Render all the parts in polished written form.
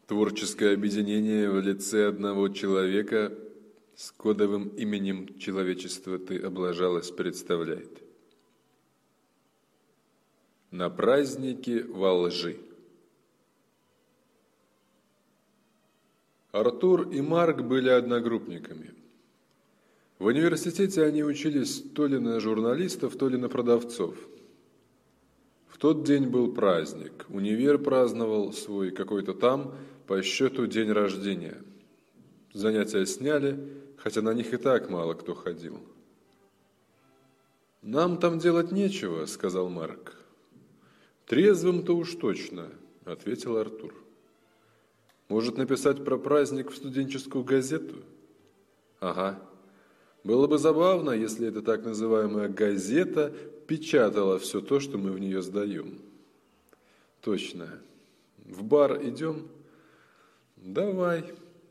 Творческое объединение в лице одного человека с кодовым именем человечества ты облажалась представляет. На празднике во лжи. Артур и Марк были одногруппниками. В университете они учились то ли на журналистов, то ли на продавцов. В тот день был праздник. Универ праздновал свой какой-то там по счету день рождения. Занятия сняли, хотя на них и так мало кто ходил. «Нам там делать нечего», — сказал Марк. «Трезвым-то уж точно», — ответил Артур. «Может, написать про праздник в студенческую газету?» «Ага. Было бы забавно, если эта так называемая газета печатала все то, что мы в нее сдаем». «Точно. В бар идем?» «Давай».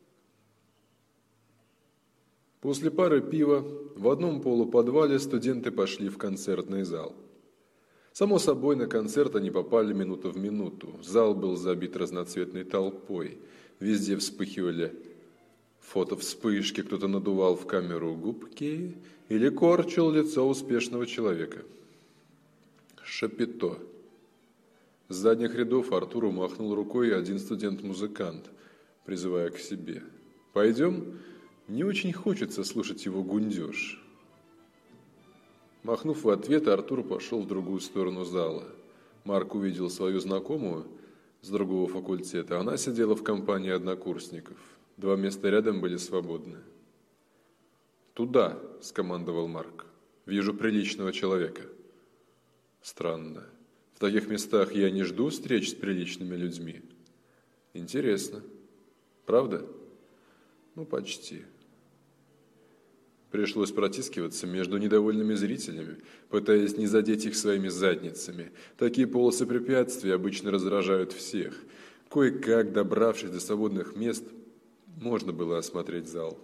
После пары пива в одном полуподвале студенты пошли в концертный зал. Само собой, на концерт они попали минута в минуту. Зал был забит разноцветной толпой. Везде вспыхивали фотовспышки, кто-то надувал в камеру губки или корчил лицо успешного человека. Шапито. С задних рядов Артуру махнул рукой один студент-музыкант, призывая к себе. «Пойдем? Не очень хочется слушать его гундеж». Махнув в ответ, Артур пошел в другую сторону зала. Марк увидел свою знакомую с другого факультета. Она сидела в компании однокурсников. 2 места рядом были свободны. «Туда», — скомандовал Марк. «Вижу приличного человека». «Странно. В таких местах я не жду встреч с приличными людьми». «Интересно. Правда?» «Ну, почти». Пришлось протискиваться между недовольными зрителями, пытаясь не задеть их своими задницами. Такие полосы препятствий обычно раздражают всех. Кое-как, добравшись до свободных мест, можно было осмотреть зал.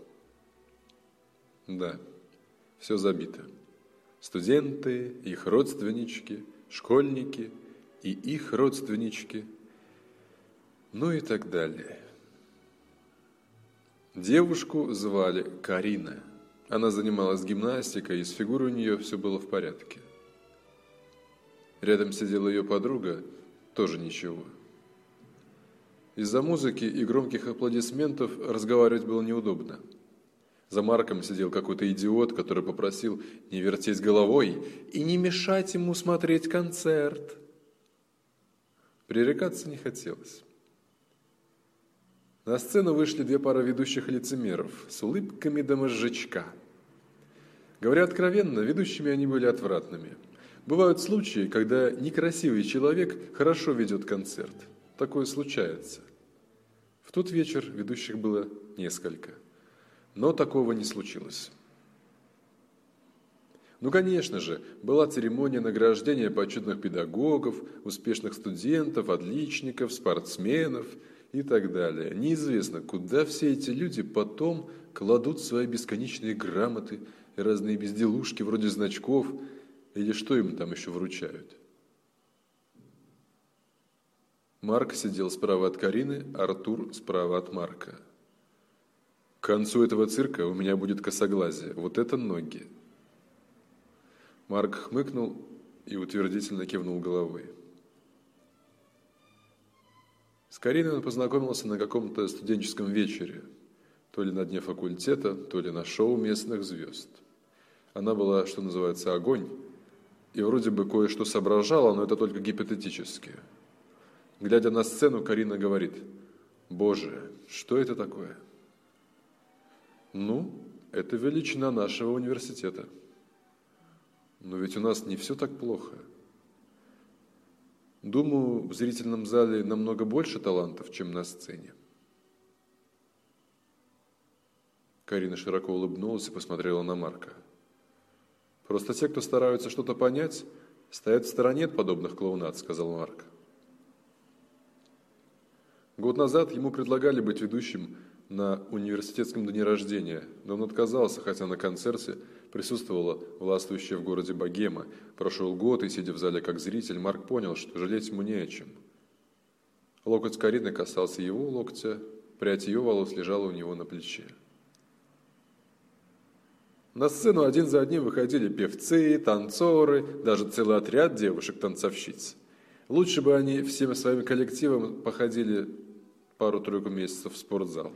Да, все забито. Студенты, их родственнички, школьники и их родственнички, ну и так далее. Девушку звали Карина. Она занималась гимнастикой, и с фигурой у нее все было в порядке. Рядом сидела ее подруга, тоже ничего. Из-за музыки и громких аплодисментов разговаривать было неудобно. За Марком сидел какой-то идиот, который попросил не вертеть головой и не мешать ему смотреть концерт. Пререкаться не хотелось. На сцену вышли 2 пары ведущих лицемеров с улыбками до мозжечка. Говоря откровенно, ведущими они были отвратными. Бывают случаи, когда некрасивый человек хорошо ведет концерт. Такое случается. В тот вечер ведущих было несколько, но такого не случилось. Ну, конечно же, была церемония награждения почетных педагогов, успешных студентов, отличников, спортсменов и так далее. Неизвестно, куда все эти люди потом кладут свои бесконечные грамоты и разные безделушки вроде значков, или что им там еще вручают. Марк сидел справа от Карины, Артур справа от Марка. К концу этого цирка у меня будет косоглазие, вот это ноги. Марк хмыкнул и утвердительно кивнул головой. С Кариной он познакомился на каком-то студенческом вечере, то ли на дне факультета, то ли на шоу местных звезд. Она была, что называется, огонь, и вроде бы кое-что соображала, но это только гипотетически. Глядя на сцену, Карина говорит: «Боже, что это такое?» «Ну, это величина нашего университета». «Но ведь у нас не все так плохо. Думаю, в зрительном зале намного больше талантов, чем на сцене». Карина широко улыбнулась и посмотрела на Марка. «Просто те, кто стараются что-то понять, стоят в стороне от подобных клоунад», — сказал Марк. Год назад ему предлагали быть ведущим на университетском дне рождения, но он отказался, хотя на концерте присутствовала властвующая в городе богема. Прошел год, и, сидя в зале как зритель, Марк понял, что жалеть ему не о чем. Локоть Карины касался его локтя, прядь ее волос лежала у него на плече. На сцену один за одним выходили певцы, танцоры, даже целый отряд девушек-танцовщиц. Лучше бы они всем своим коллективом походили пару-тройку месяцев в спортзал.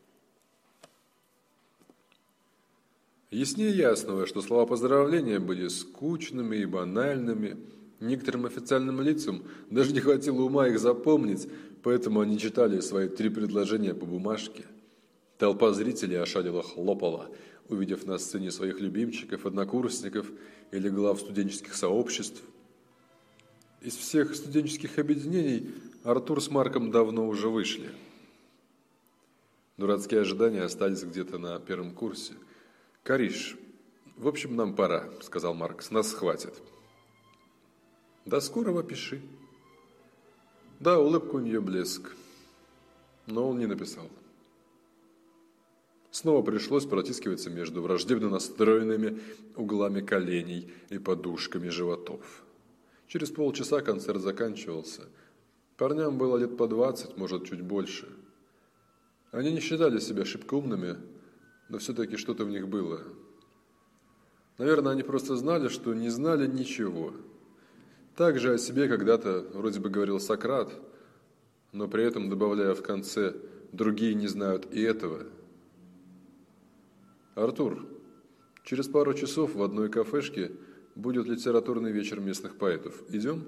Яснее ясного, что слова поздравления были скучными и банальными. Некоторым официальным лицам даже не хватило ума их запомнить, поэтому они читали свои 3 предложения по бумажке. Толпа зрителей ошалело хлопала, увидев на сцене своих любимчиков, однокурсников или глав студенческих сообществ. Из всех студенческих объединений Артур с Марком давно уже вышли. Дурацкие ожидания остались где-то на первом курсе. «Кариш, в общем, нам пора», — сказал Марк, — «с нас хватит». «До скорого, пиши». Да, улыбка у нее блеск, но он не написал. Снова пришлось протискиваться между враждебно настроенными углами коленей и подушками животов. Через полчаса концерт заканчивался. Парням было лет по 20, может, чуть больше. Они не считали себя шибко умными, но все-таки что-то в них было. Наверное, они просто знали, что не знали ничего. Так же о себе когда-то вроде бы говорил Сократ, но при этом добавляя в конце «другие не знают и этого». «Артур, через пару часов в одной кафешке будет литературный вечер местных поэтов. Идем?»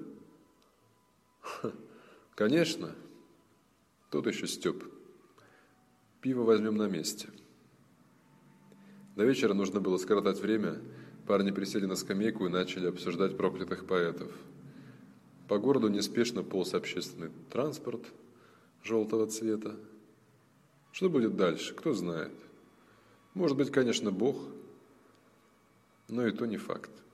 «Конечно. Тут еще Степ. Пиво возьмем на месте». До вечера нужно было скоротать время. Парни присели на скамейку и начали обсуждать проклятых поэтов. По городу неспешно полз общественный транспорт желтого цвета. Что будет дальше, кто знает. Может быть, конечно, Бог, но и то не факт.